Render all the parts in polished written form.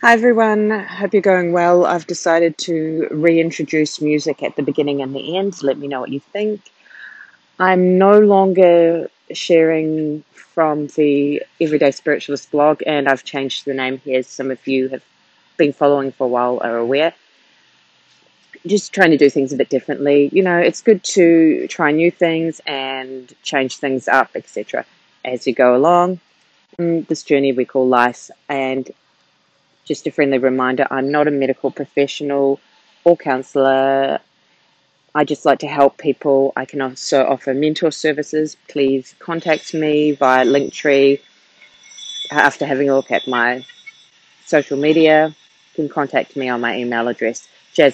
Hi everyone, hope you're going well. I've decided to reintroduce music at the beginning and the end. Let me know what you think. I'm no longer sharing from the Everyday Spiritualist blog, and I've changed the name here. Some of you have been following for a while are aware. Just trying to do things a bit differently. It's good to try new things and change things up, etc., as you go along this journey we call life. And just a friendly reminder, I'm not a medical professional or counsellor. I just like to help people. I can also offer mentor services. Please contact me via Linktree after having a look at my social media. You can contact me on my email address,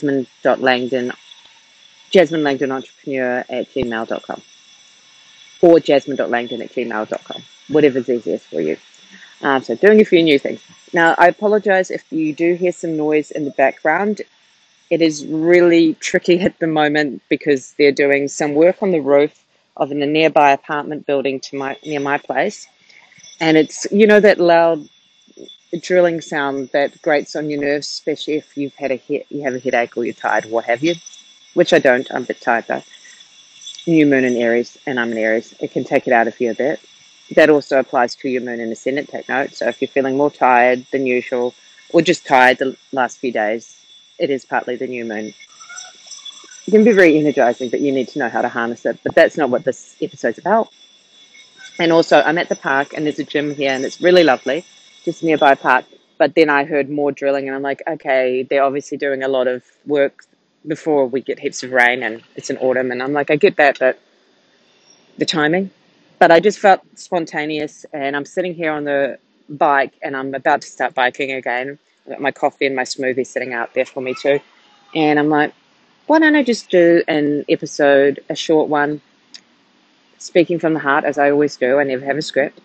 jasmine.langdon@gmail.com or jasmine.langdon@gmail.com, whatever's easiest for you. So doing a few new things. Now, I apologize if you do hear some noise in the background. It is really tricky at the moment because they're doing some work on the roof of a nearby apartment building near my place. And it's, that loud drilling sound that grates on your nerves, especially if you have a headache or you're tired or what have you, which I don't. I'm a bit tired though. New moon in Aries, and I'm in Aries. It can take it out of you a bit. That also applies to your moon in Ascendant, take note. So if you're feeling more tired than usual or just tired the last few days, it is partly the new moon. It can be very energizing, but you need to know how to harness it. But that's not what this episode's about. And also, I'm at the park, and there's a gym here, and it's really lovely, just nearby park. But then I heard more drilling, and I'm like, okay, they're obviously doing a lot of work before we get heaps of rain, and it's in autumn. And I'm like, I get that, but the timing. But I just felt spontaneous, and I'm sitting here on the bike, and I'm about to start biking again. I've got my coffee and my smoothie sitting out there for me too. And I'm like, why don't I just do an episode, a short one, speaking from the heart, as I always do. I never have a script.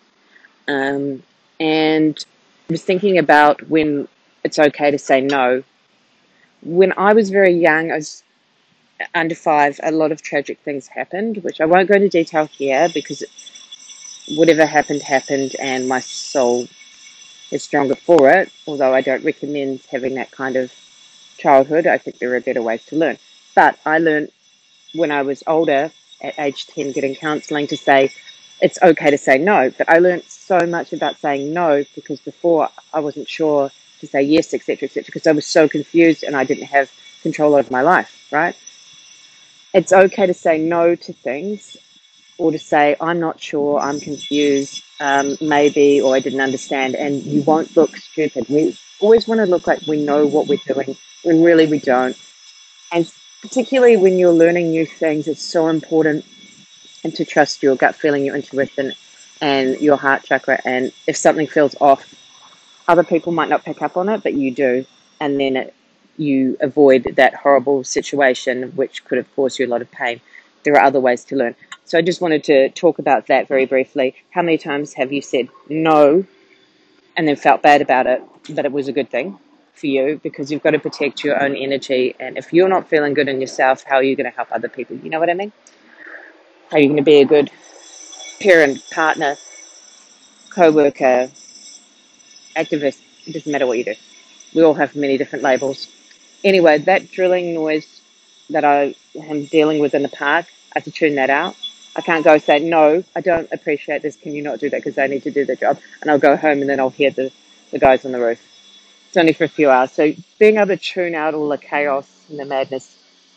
And I was thinking about when it's okay to say no. When I was very young, I was under 5, a lot of tragic things happened, which I won't go into detail here because whatever happened, happened, and my soul is stronger for it, although I don't recommend having that kind of childhood. I think there are better ways to learn. But I learned when I was older, at age 10, getting counselling, to say it's okay to say no. But I learned so much about saying no because before I wasn't sure to say yes, etc., because I was so confused and I didn't have control over my life, right? It's okay to say no to things or to say, I'm not sure, I'm confused, maybe, or I didn't understand, and you won't look stupid. We always want to look like we know what we're doing when really we don't. And particularly when you're learning new things, it's so important and to trust your gut feeling, your intuition, and your heart chakra. And if something feels off, other people might not pick up on it, but you do. And then you avoid that horrible situation, which could have caused you a lot of pain. There are other ways to learn. So I just wanted to talk about that very briefly. How many times have you said no and then felt bad about it, but it was a good thing for you? Because you've got to protect your own energy. And if you're not feeling good in yourself, how are you going to help other people? You know what I mean? How are you going to be a good parent, partner, co-worker, activist? It doesn't matter what you do. We all have many different labels. Anyway, that drilling noise that I am dealing with in the park, I have to tune that out. I can't go say, no, I don't appreciate this. Can you not do that because they need to do their job? And I'll go home and then I'll hear the guys on the roof. It's only for a few hours. So being able to tune out all the chaos and the madness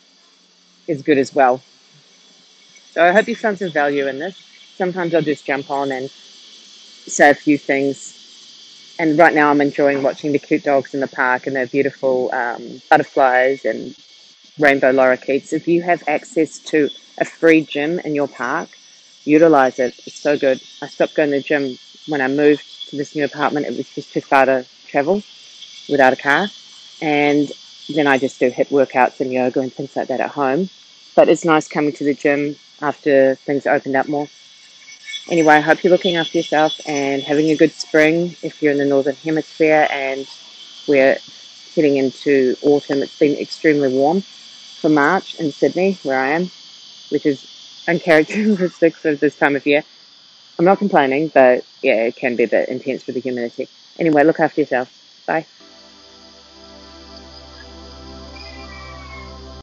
is good as well. So I hope you found some value in this. Sometimes I'll just jump on and say a few things. And right now I'm enjoying watching the cute dogs in the park and the beautiful butterflies and rainbow lorikeets. If you have access to a free gym in your park, utilize it. It's so good. I stopped going to the gym when I moved to this new apartment. It was just too far to travel without a car. And then I just do hip workouts and yoga and things like that at home. But it's nice coming to the gym after things opened up more. Anyway, I hope you're looking after yourself and having a good spring if you're in the Northern Hemisphere, and we're heading into autumn. It's been extremely warm for March in Sydney, where I am, which is uncharacteristic for this time of year. I'm not complaining, but yeah, it can be a bit intense with the humidity. Anyway, look after yourself. Bye.